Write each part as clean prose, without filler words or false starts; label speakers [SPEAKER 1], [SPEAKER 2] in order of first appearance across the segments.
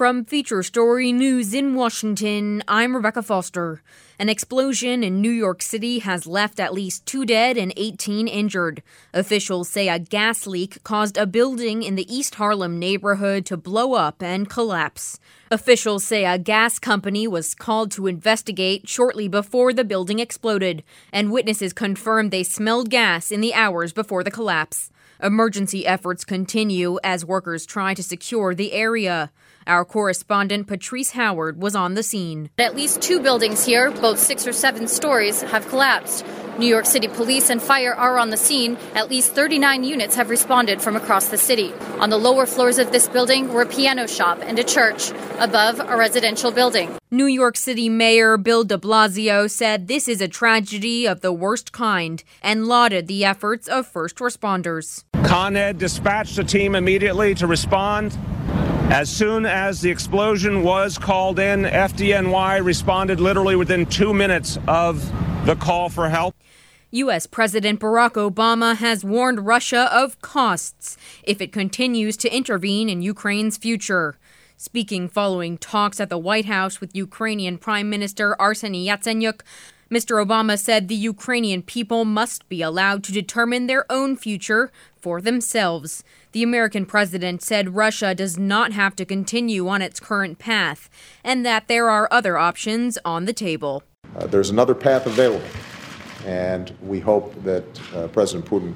[SPEAKER 1] From Feature Story News in Washington, I'm Rebecca Foster. An explosion in New York City has left at least 2 dead and 18 injured. Officials say a gas leak caused a building in the East Harlem neighborhood to blow up and collapse. Officials say a gas company was called to investigate shortly before the building exploded, and witnesses confirmed they smelled gas in the hours before the collapse. Emergency efforts continue as workers try to secure the area. Our correspondent Patrice Howard was on the scene.
[SPEAKER 2] At least 2 buildings here, both 6 or 7 stories, have collapsed. New York City police and fire are on the scene. At least 39 units have responded from across the city. On the lower floors of this building were a piano shop and a church. Above, a residential building.
[SPEAKER 1] New York City Mayor Bill de Blasio said this is a tragedy of the worst kind and lauded the efforts of first responders.
[SPEAKER 3] Con Ed dispatched a team immediately to respond. As soon as the explosion was called in, FDNY responded literally within 2 minutes of the call for help.
[SPEAKER 1] U.S. President Barack Obama has warned Russia of costs if it continues to intervene in Ukraine's future. Speaking following talks at the White House with Ukrainian Prime Minister Arseniy Yatsenyuk, Mr. Obama said the Ukrainian people must be allowed to determine their own future for themselves. The American president said Russia does not have to continue on its current path and that there are other options on the table.
[SPEAKER 4] There's another path available, and we hope that President Putin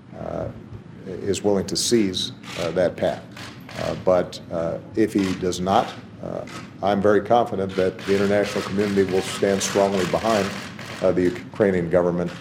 [SPEAKER 4] is willing to seize that path. But if he does not, I'm very confident that the international community will stand strongly behind the Ukrainian government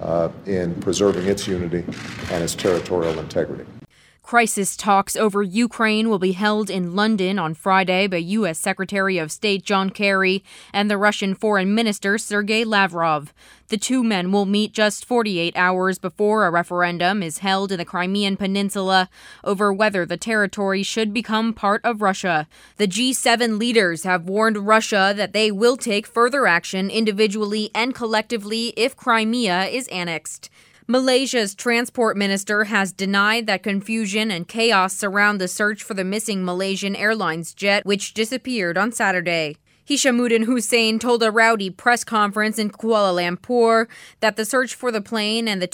[SPEAKER 4] in preserving its unity and its territorial integrity.
[SPEAKER 1] Crisis talks over Ukraine will be held in London on Friday by U.S. Secretary of State John Kerry and the Russian Foreign Minister Sergei Lavrov. The two men will meet just 48 hours before a referendum is held in the Crimean Peninsula over whether the territory should become part of Russia. The G7 leaders have warned Russia that they will take further action individually and collectively if Crimea is annexed. Malaysia's transport minister has denied that confusion and chaos surround the search for the missing Malaysian Airlines jet, which disappeared on Saturday. Hishamuddin Hussein told a rowdy press conference in Kuala Lumpur that the search for the plane and the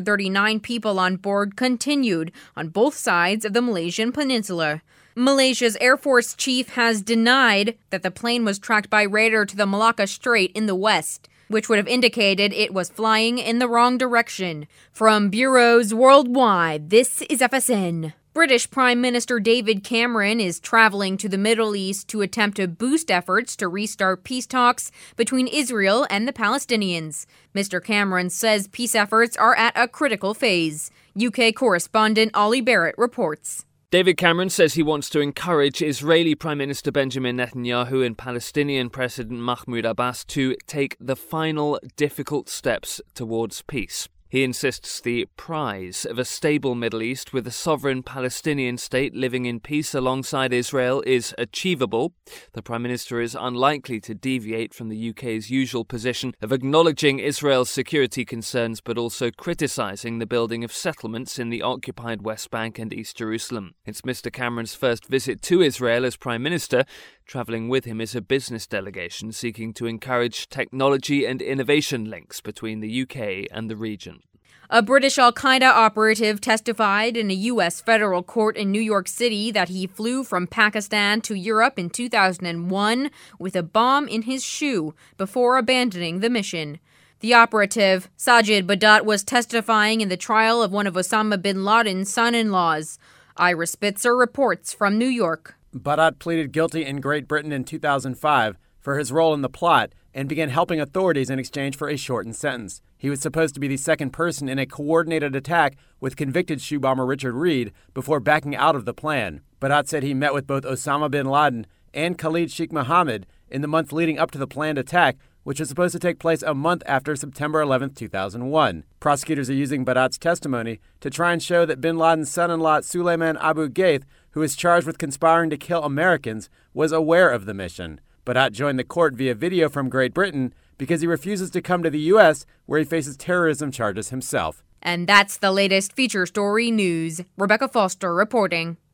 [SPEAKER 1] 239 people on board continued on both sides of the Malaysian peninsula. Malaysia's Air Force chief has denied that the plane was tracked by radar to the Malacca Strait in the west, which would have indicated it was flying in the wrong direction. From bureaus worldwide, this is FSN. British Prime Minister David Cameron is traveling to the Middle East to attempt to boost efforts to restart peace talks between Israel and the Palestinians. Mr. Cameron says peace efforts are at a critical phase. UK correspondent Ollie Barrett reports.
[SPEAKER 5] David Cameron says he wants to encourage Israeli Prime Minister Benjamin Netanyahu and Palestinian President Mahmoud Abbas to take the final difficult steps towards peace. He insists the prize of a stable Middle East with a sovereign Palestinian state living in peace alongside Israel is achievable. The Prime Minister is unlikely to deviate from the UK's usual position of acknowledging Israel's security concerns but also criticising the building of settlements in the occupied West Bank and East Jerusalem. It's Mr. Cameron's first visit to Israel as Prime Minister. Travelling with him is a business delegation seeking to encourage technology and innovation links between the UK and the region.
[SPEAKER 1] A British al-Qaeda operative testified in a U.S. federal court in New York City that he flew from Pakistan to Europe in 2001 with a bomb in his shoe before abandoning the mission. The operative, Sajid Badat, was testifying in the trial of one of Osama bin Laden's son-in-laws. Ira Spitzer reports from New York.
[SPEAKER 6] Badat pleaded guilty in Great Britain in 2005 for his role in the plot and began helping authorities in exchange for a shortened sentence. He was supposed to be the second person in a coordinated attack with convicted shoe bomber Richard Reed before backing out of the plan. Badat said he met with both Osama bin Laden and Khalid Sheikh Mohammed in the month leading up to the planned attack, which was supposed to take place a month after September 11, 2001. Prosecutors are using Badat's testimony to try and show that bin Laden's son-in-law Suleiman Abu Ghaith, who is charged with conspiring to kill Americans, was aware of the mission. Badat joined the court via video from Great Britain because he refuses to come to the U.S., where he faces terrorism charges himself.
[SPEAKER 1] And that's the latest Feature Story news. Rebecca Foster reporting.